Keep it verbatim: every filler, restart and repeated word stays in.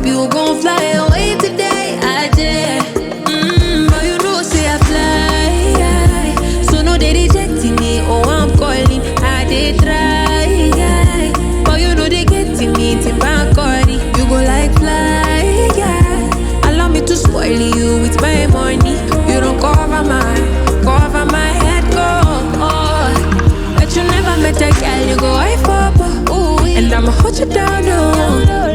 you gon' fly away today, I dare. Mm, but you know say I fly, so no they rejecting me. Oh, I'm calling, I they try, but you know they getting me to Bacardi. You go like fly, yeah. Allow me to spoil you with my money. You don't cover my, cover my head, go. Oh, but you never met a girl, you go high for, ooh, and I'ma hold you down, no.